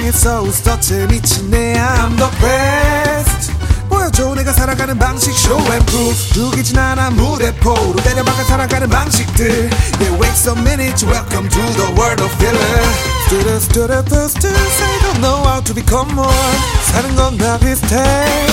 세상에서 웃어 제일 미친 애야 I'm the best 보여줘 내가 살아가는 방식 Show and prove 두기진 않아 무대포로 때려박아 살아가는 방식들 Yeah wait some minutes Welcome to the world of filler Students say don't know how to become more 사는 건 다 비슷해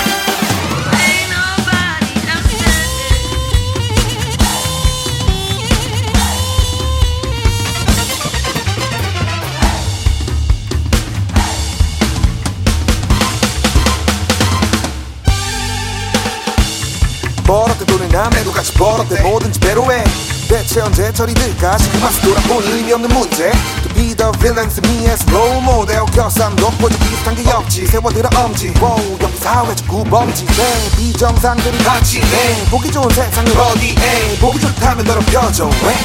벌었대 돈을 남해도 같이 벌었대 뭐든지 배로해 대체 언제 저리들까 지금 와서 돌아보니 의미 없는 문제 To be the villains me as role model 결산도 보지 비슷한 게 없지 세워들어 엄지 wow, 여기 사회적 구범지 비정상들이 같이 보기 좋은 세상을 어디에 보기 좋다면 더럽혀줘 왜?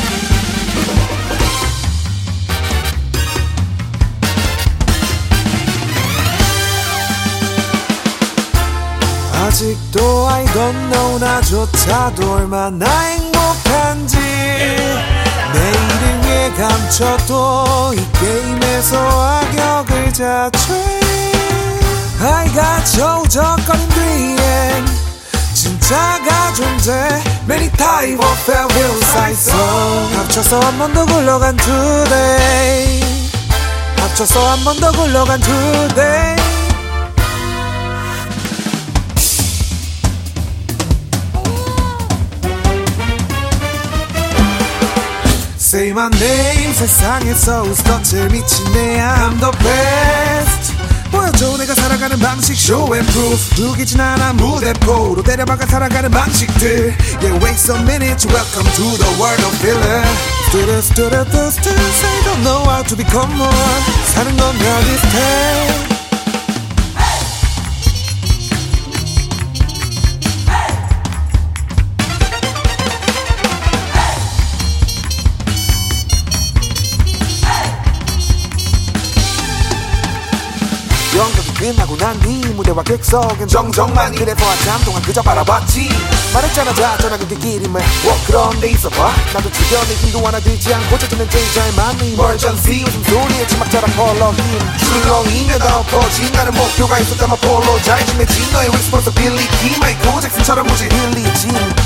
아직도 I don't know 나조차도 얼마나 행복한지 내일을 위해 감춰도 이 게임에서 악역을 자초해 아이가 저우적거린 뒤엔 진짜가 존재 Many type of evil sides 합쳐서 한 번 더 굴러간 today 합쳐서 한 번 더 굴러간 today Say my name 세상에서 웃어 제일 미친 애야 I'm the best 보여줘 내가 살아가는 방식 Show and prove 두기진 않아 무대포로 때려박아 살아가는 방식들 Yeah wait some minutes Welcome to the world of filler Students say don't know how to become more 사는 건 다 비슷해 연극이 끝나고 난 뒤 무대와 객석엔 정적만이 그래서 한참 동안 그저 바라봤지 말했잖아 자 전화기 길임을 그런 데 있어봐 나도 주변에 힘도 하나 들지 않고 찾는 제일 잘 맞는 emergency 웃음소리에 치막자락 펄럭임 출렁이며 덮어진 나는 목표가 있었다만 폴로 잘 지내지 너의 responsibility 마이클 잭슨처럼 무지 빌리진